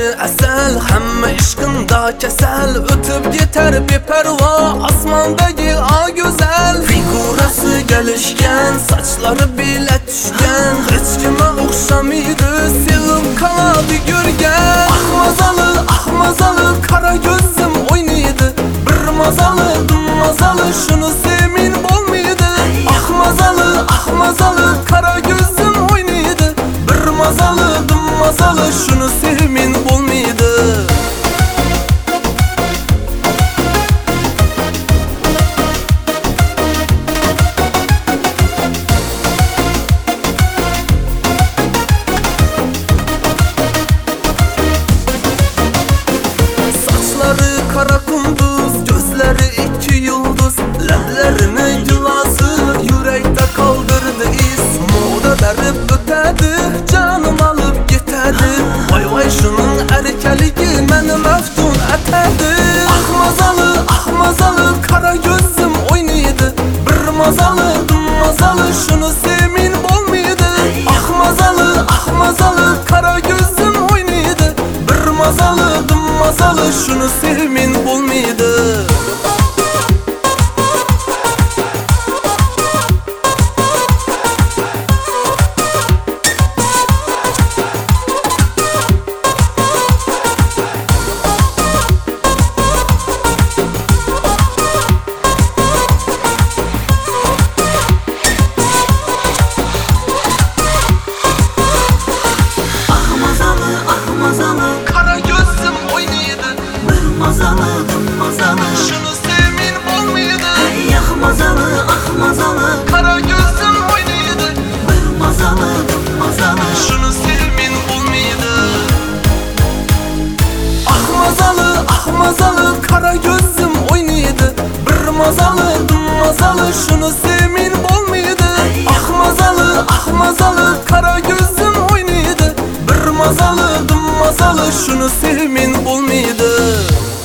asal, hamma ishqinda kasal. O'tib yetar beparvo osmondagi o go'zal. Figurasi galishgan, sochlari bela tushgan, hech kimga o'xshamaydi, sevib qoladi yurgan. Ahmazalı kara gözüm oynaydı. Bir mazalı şunu semin bolmaydı. Ahmazalı kara gözüm oynaydı. Bir mazalı şunu semin bolmaydı. Kara kunduz, gözleri iki yıldız, lablerini gülası yürekte kaldırdı iz. Moda derip ötedi, canım alıp gitedi. Vay şunun erkeligi meni meftun etedi. Ahmazalı kara gözüm oynaydı. Bir mazalı şunu semin bolmaydı. Ahmazalı kara gözüm oynaydı. Bir mazalı şunu semin bolmaydı. Kara gözüm oynaydı. Bir mazalı şunu semin bolmaydı. Ey ahmazalı Kara gözüm oynaydı. bir mazalı şunu semin bolmaydı. Ahmazalı kara gözüm oynaydı. Bir mazalı şunu semin bolmaydı. Ahmazalı kara gözüm oynaydı. Bir mazalı şunu semin bolmaydı.